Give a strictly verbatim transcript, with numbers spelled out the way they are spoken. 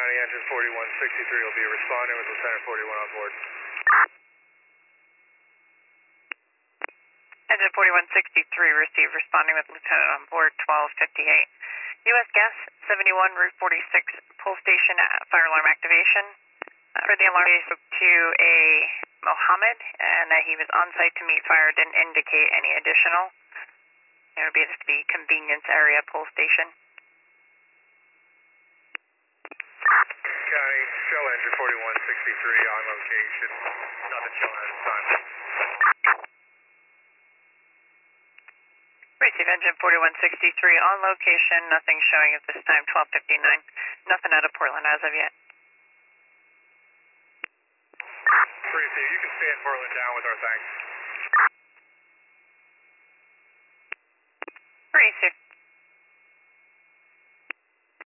County, engine forty-one sixty-three will be responding with Lieutenant forty-one on board. Engine forty-one sixty-three received, responding with Lieutenant on board, twelve fifty-eight. U S Gas seventy-one, Route forty-six, pull station, fire alarm activation. Uh, for the alarm, we spoke to a Mohammed, and that he was on site to meet fire, didn't indicate any additional. It would be just the convenience area pull station. County, show engine forty-one sixty-three on location. Nothing showing at this time. Receive engine forty-one sixty-three on location, nothing showing at this time, twelve fifty-nine. Nothing out of Portland as of yet. Receive, you can stand Portland down with our thanks. Receive.